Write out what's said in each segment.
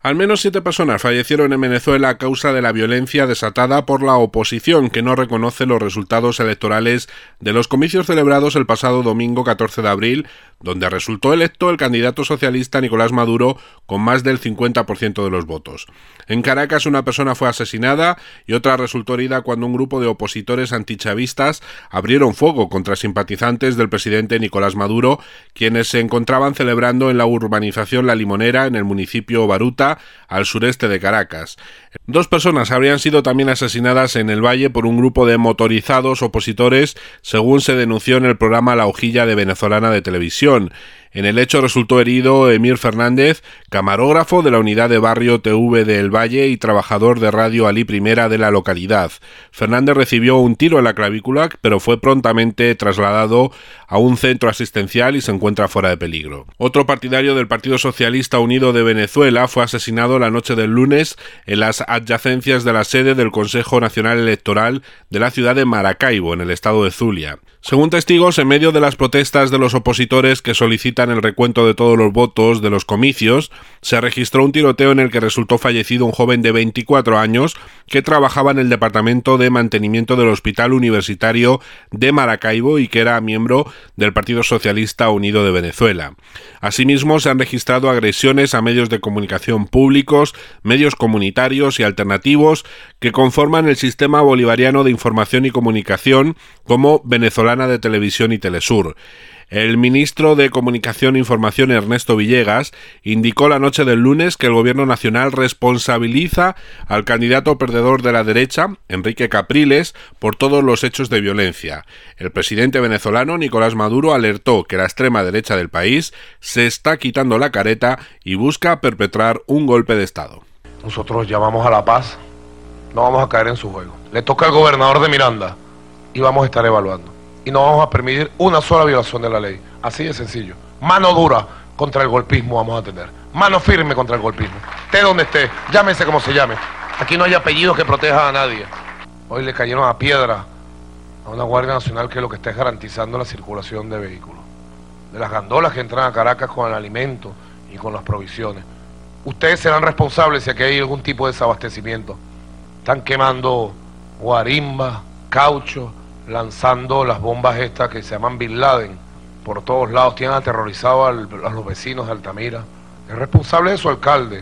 Al menos 7 personas fallecieron en Venezuela a causa de la violencia desatada por la oposición, que no reconoce los resultados electorales de los comicios celebrados el pasado domingo 14 de abril, donde resultó electo el candidato socialista Nicolás Maduro con más del 50% de los votos. En Caracas una persona fue asesinada y otra resultó herida cuando un grupo de opositores antichavistas abrieron fuego contra simpatizantes del presidente Nicolás Maduro, quienes se encontraban celebrando en la urbanización La Limonera, en el municipio Baruta, al sureste de Caracas. 2 personas habrían sido también asesinadas en el Valle por un grupo de motorizados opositores, según se denunció en el programa La Hojilla de Venezolana de Televisión. En el hecho resultó herido Emir Fernández, camarógrafo de la unidad de barrio TV de El Valle y trabajador de Radio Alí Primera de la localidad. Fernández recibió un tiro en la clavícula, pero fue prontamente trasladado a un centro asistencial y se encuentra fuera de peligro. Otro partidario del Partido Socialista Unido de Venezuela fue asesinado la noche del lunes en las adyacencias de la sede del Consejo Nacional Electoral de la ciudad de Maracaibo, en el estado de Zulia. Según testigos, en medio de las protestas de los opositores que solicitan el recuento de todos los votos de los comicios, se registró un tiroteo en el que resultó fallecido un joven de 24 años que trabajaba en el Departamento de Mantenimiento del Hospital Universitario de Maracaibo y que era miembro del Partido Socialista Unido de Venezuela. Asimismo, se han registrado agresiones a medios de comunicación públicos, medios comunitarios y alternativos que conforman el sistema bolivariano de información y comunicación, como Venezolana de Televisión y Telesur. El ministro de Comunicación e Información, Ernesto Villegas, indicó la noche del lunes que el Gobierno Nacional responsabiliza al candidato perdedor de la derecha, Enrique Capriles, por todos los hechos de violencia. El presidente venezolano, Nicolás Maduro, alertó que la extrema derecha del país se está quitando la careta y busca perpetrar un golpe de Estado. Nosotros llamamos a la paz, no vamos a caer en su juego. Le toca al gobernador de Miranda y vamos a estar evaluando. Y no vamos a permitir una sola violación de la ley. Así de sencillo. Mano dura contra el golpismo vamos a tener. Mano firme contra el golpismo. Esté donde esté, llámese como se llame. Aquí no hay apellidos que protejan a nadie. Hoy le cayeron a piedra a una Guardia Nacional que lo que está es garantizando la circulación de vehículos. De las gandolas que entran a Caracas con el alimento y con las provisiones. Ustedes serán responsables si aquí hay algún tipo de desabastecimiento. Están quemando guarimbas, caucho, lanzando las bombas estas que se llaman Bin Laden por todos lados. Tienen aterrorizado a los vecinos de Altamira. Es responsable de su alcalde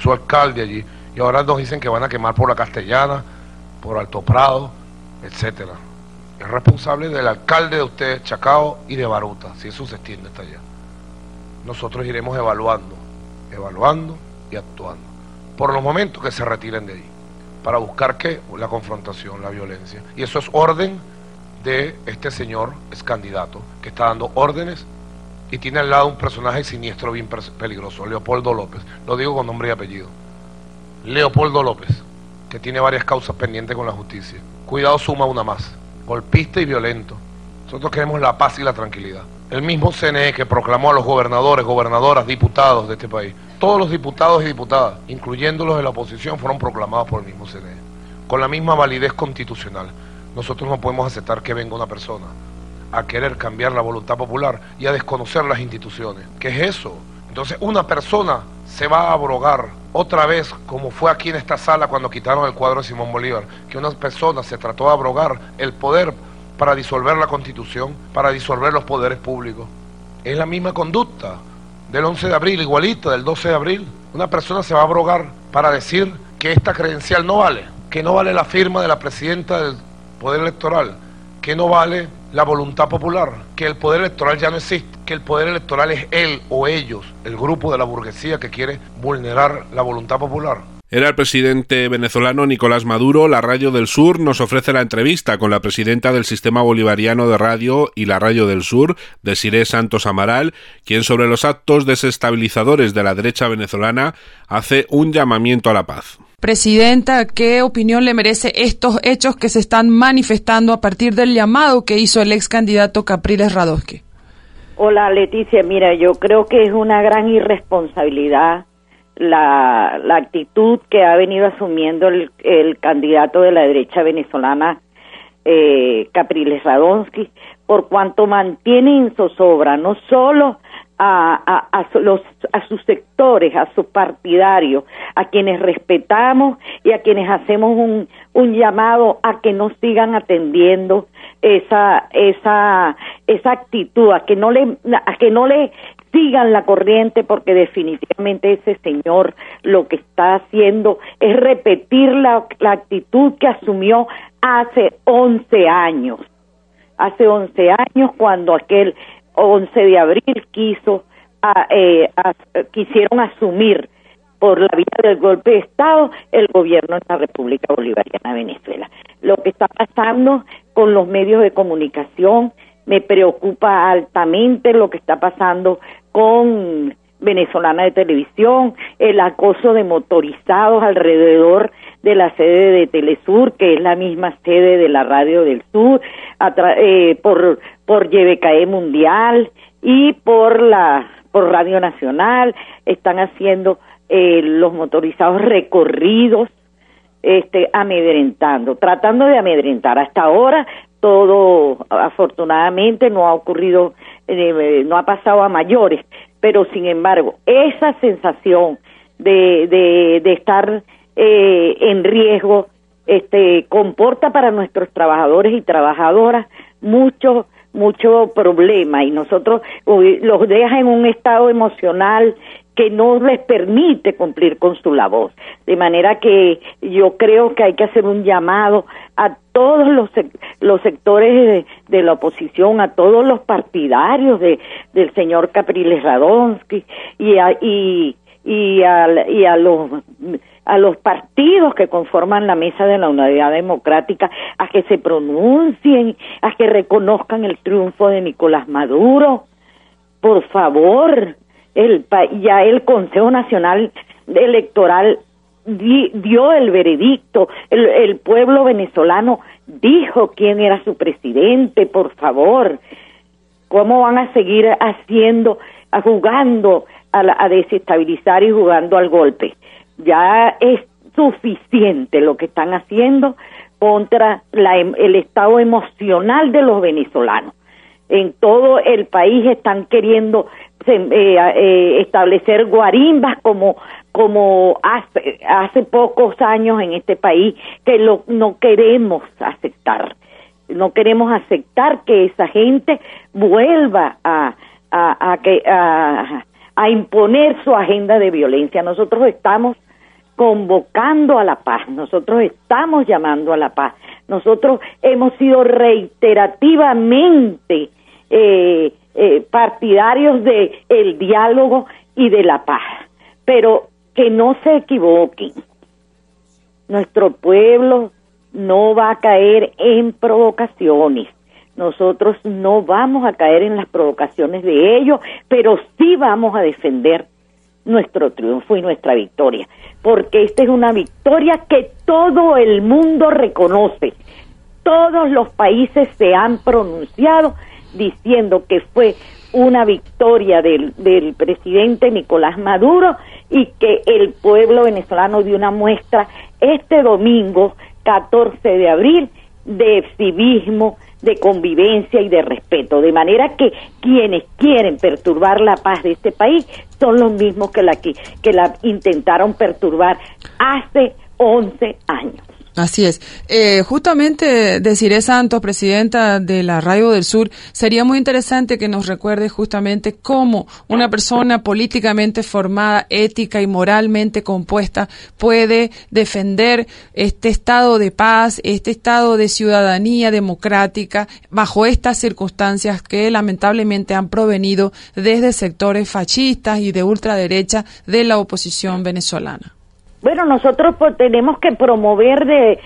allí, y ahora nos dicen que van a quemar por la Castellana, por Alto Prado, etcétera. Es responsable del alcalde de ustedes, Chacao, y de Baruta, si eso se extiende hasta allá. Nosotros iremos evaluando y actuando por los momentos que se retiren de ahí, para buscar que la confrontación, la violencia, y eso es orden de este señor ex candidato que está dando órdenes y tiene al lado un personaje siniestro bien peligroso, Leopoldo López. Lo digo con nombre y apellido. Leopoldo López, que tiene varias causas pendientes con la justicia. Cuidado, suma una más. Golpista y violento. Nosotros queremos la paz y la tranquilidad. El mismo CNE que proclamó a los gobernadores, gobernadoras, diputados de este país, todos los diputados y diputadas, incluyendo los de la oposición, fueron proclamados por el mismo CNE, con la misma validez constitucional. Nosotros no podemos aceptar que venga una persona a querer cambiar la voluntad popular y a desconocer las instituciones. ¿Qué es eso? Entonces una persona se va a abrogar otra vez, como fue aquí en esta sala cuando quitaron el cuadro de Simón Bolívar, que una persona se trató de abrogar el poder para disolver la Constitución, para disolver los poderes públicos. Es la misma conducta del 11 de abril, igualita del 12 de abril. Una persona se va a abrogar para decir que esta credencial no vale, que no vale la firma de la presidenta del poder electoral, que no vale la voluntad popular, que el poder electoral ya no existe, que el poder electoral es él o ellos, el grupo de la burguesía que quiere vulnerar la voluntad popular. Era el presidente venezolano Nicolás Maduro. La Radio del Sur nos ofrece la entrevista con la presidenta del Sistema Bolivariano de Radio y la Radio del Sur, Desiré Santos Amaral, quien sobre los actos desestabilizadores de la derecha venezolana hace un llamamiento a la paz. Presidenta, ¿qué opinión le merece estos hechos que se están manifestando a partir del llamado que hizo el ex candidato Capriles Radosky? Hola Leticia, mira, yo creo que es una gran irresponsabilidad la actitud que ha venido asumiendo el candidato de la derecha venezolana, Capriles Radosky, por cuanto mantiene en zozobra no solo a sus sectores, a sus partidarios, a quienes respetamos y a quienes hacemos un llamado a que no sigan atendiendo esa actitud, a que no le sigan la corriente, porque definitivamente ese señor lo que está haciendo es repetir la actitud que asumió hace 11 años. Hace 11 años, cuando aquel 11 de abril quisieron asumir por la vía del golpe de Estado el gobierno en la República Bolivariana de Venezuela. Lo que está pasando con los medios de comunicación me preocupa altamente, lo que está pasando con Venezolana de Televisión, el acoso de motorizados alrededor de la sede de Telesur, que es la misma sede de la Radio del Sur, por YBKE Mundial y por Radio Nacional. Están haciendo los motorizados recorridos, amedrentando, tratando de amedrentar. Hasta ahora todo afortunadamente no ha ocurrido, no ha pasado a mayores, pero sin embargo esa sensación de estar en riesgo comporta para nuestros trabajadores y trabajadoras mucho problema, y nosotros los deja en un estado emocional que no les permite cumplir con su labor. De manera que yo creo que hay que hacer un llamado a todos los sectores de la oposición, a todos los partidarios del señor Capriles Radonsky y a los partidos que conforman la mesa de la Unidad Democrática, a que se pronuncien, a que reconozcan el triunfo de Nicolás Maduro. Por favor, ya el Consejo Nacional Electoral dio el veredicto, el pueblo venezolano dijo quién era su presidente. Por favor, ¿cómo van a seguir jugando a desestabilizar y jugando al golpe? Ya es suficiente lo que están haciendo contra el estado emocional de los venezolanos. En todo el país están queriendo establecer guarimbas como hace pocos años en este país, que no queremos aceptar. No queremos aceptar que esa gente vuelva a imponer su agenda de violencia. Nosotros estamos convocando a la paz, nosotros estamos llamando a la paz, nosotros hemos sido reiterativamente partidarios de el diálogo y de la paz, pero que no se equivoquen, nuestro pueblo no va a caer en provocaciones. Nosotros no vamos a caer en las provocaciones de ellos, pero sí vamos a defender nuestro triunfo y nuestra victoria, porque esta es una victoria que todo el mundo reconoce. Todos los países se han pronunciado diciendo que fue una victoria del presidente Nicolás Maduro y que el pueblo venezolano dio una muestra este domingo 14 de abril de civismo, de convivencia y de respeto, de manera que quienes quieren perturbar la paz de este país son los mismos que la intentaron perturbar hace 11 años. Así es. Justamente Desiree Santos, presidenta de la Radio del Sur, sería muy interesante que nos recuerde justamente cómo una persona políticamente formada, ética y moralmente compuesta puede defender este estado de paz, este estado de ciudadanía democrática bajo estas circunstancias que lamentablemente han provenido desde sectores fascistas y de ultraderecha de la oposición venezolana. Bueno, nosotros tenemos que promover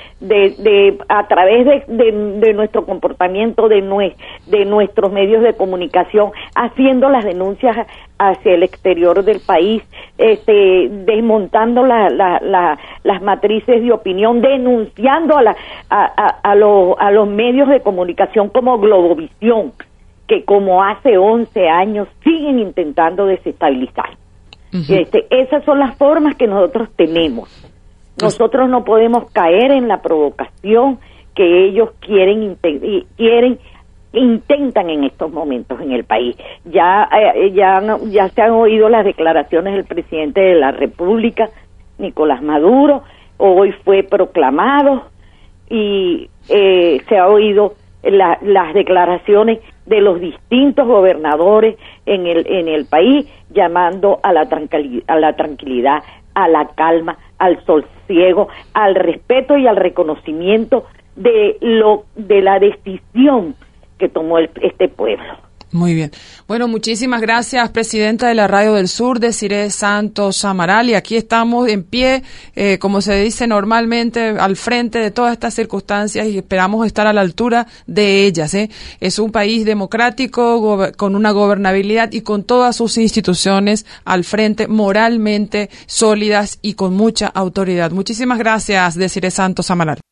a través de nuestro comportamiento, de nuestros medios de comunicación, haciendo las denuncias hacia el exterior del país, desmontando las matrices de opinión, denunciando a los medios de comunicación como Globovisión, que como hace 11 años siguen intentando desestabilizar. Esas son las formas que nosotros tenemos. Nosotros no podemos caer en la provocación que ellos quieren intentan en estos momentos en el país. Ya se han oído las declaraciones del presidente de la República, Nicolás Maduro, hoy fue proclamado, y se ha oído las declaraciones de los distintos gobernadores en el país, llamando a la tranquilidad, a la calma, al sosiego, al respeto y al reconocimiento de la decisión que tomó este pueblo. Muy bien. Bueno, muchísimas gracias, presidenta de la Radio del Sur, Desiree Santos Amaral, y aquí estamos en pie, como se dice normalmente, al frente de todas estas circunstancias, y esperamos estar a la altura de ellas. Es un país democrático, con una gobernabilidad y con todas sus instituciones al frente, moralmente sólidas y con mucha autoridad. Muchísimas gracias, Desiree Santos Amaral.